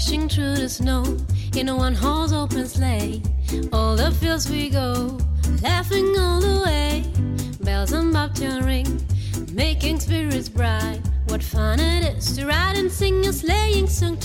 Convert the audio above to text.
dashing through the snow in a one-horse open sleigh. All the fields we go, laughing all the way. Bells and bobtail ring, making spirits bright. What fun it is to ride and sing a sleighing song